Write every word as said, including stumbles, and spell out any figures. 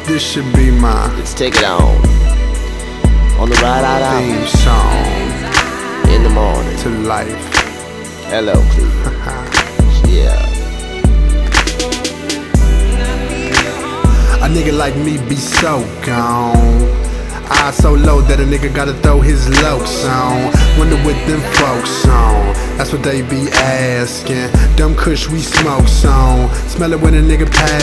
This should be my Let's take it on. On the ride out out theme song in the morning. to life. Hello, Cleveland. Yeah. A nigga like me be so gone. Eyes so low that a nigga gotta throw his lokes on. Wonder what them folks on. That's what they be asking. Dumb kush we smoke on. Smell it when a nigga pass.